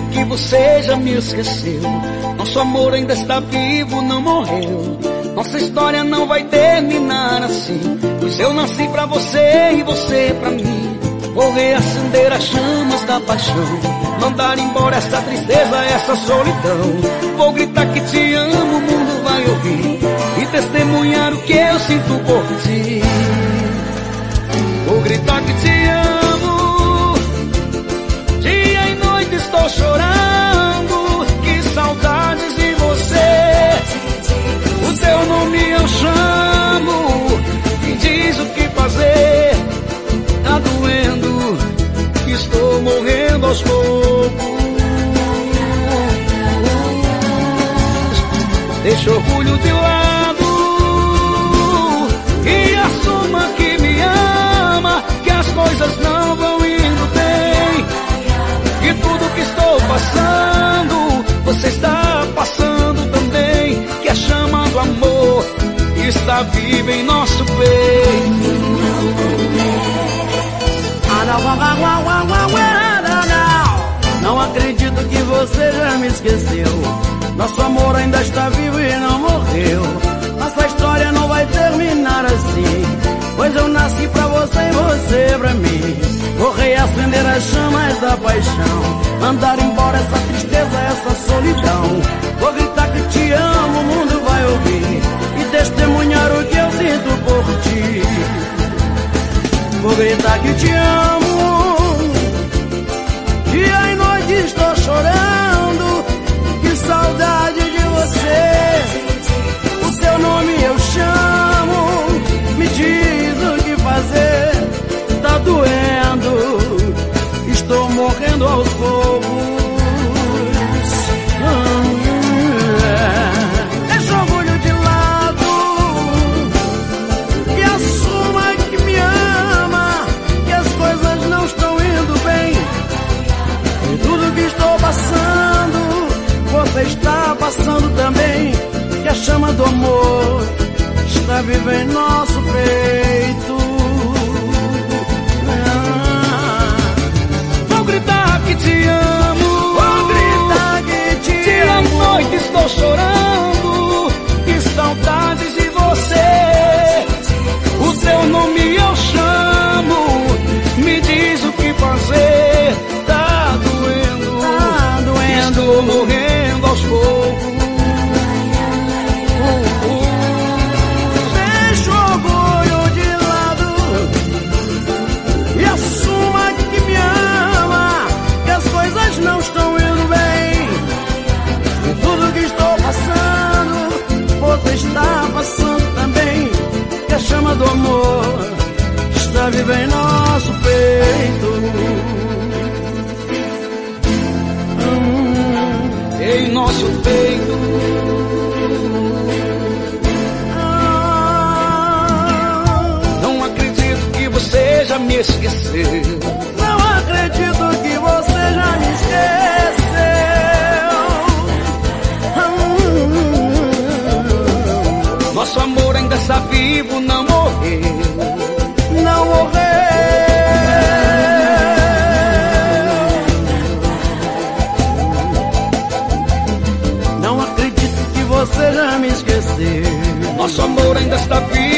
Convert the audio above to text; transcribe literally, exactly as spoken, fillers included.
que você já me esqueceu. Nosso amor ainda está vivo, não morreu. Nossa história não vai terminar assim, pois eu nasci pra você e você pra mim. Vou reacender as chamas da paixão, mandar embora essa tristeza, essa solidão. Vou gritar que te amo, o mundo vai ouvir e testemunhar o que eu sinto por ti. Vou gritar que te amo, dia e noite estou chorando. Que saudades de você, o teu nome eu chamo. Me diz o que fazer, tá doendo, estou morrendo aos poucos. Deixa o orgulho de lado e assuma que me ama, que as coisas não vão indo bem, que tudo que estou passando você está passando também, que a chama do amor está viva em nosso peito. Não acredito que você já me esqueceu. Nosso amor ainda está vivo e não morreu. Nossa história não vai terminar assim, pois eu nasci pra você e você pra mim. Vou reacender as chamas da paixão, mandar embora essa tristeza, essa solidão. Vou gritar que te amo, o mundo vai ouvir e testemunhar o que eu sinto por ti. Vou gritar que te amo, dia e noite estou chorando. Que saudade de você, o teu nome eu chamo. Me diz o que fazer, tá doendo, estou morrendo aos poucos. Deixa o orgulho de lado e assuma que me ama, que as coisas não estão indo bem, e tudo que estou passando você está passando também, que a chama do amor está viva em nosso peito. Ah, vou gritar que te amo, vou gritar que te dia amo. e noite estou chorando, que saudades de você, o teu nome eu chamo. Me diz o que fazer, tá doendo, tá doendo, estou morrendo aos poucos. Deixa o orgulho de lado e assuma que me ama, que as coisas não estão indo bem, e tudo que estou passando você está passando também, que a chama do amor está viva em nosso peito. Em nosso peito. Não acredito que você já me esqueceu. Não acredito que você já me esqueceu. Nosso amor ainda está vivo, não morreu. Não morreu. Você já me esqueceu. Nosso amor ainda está vivo.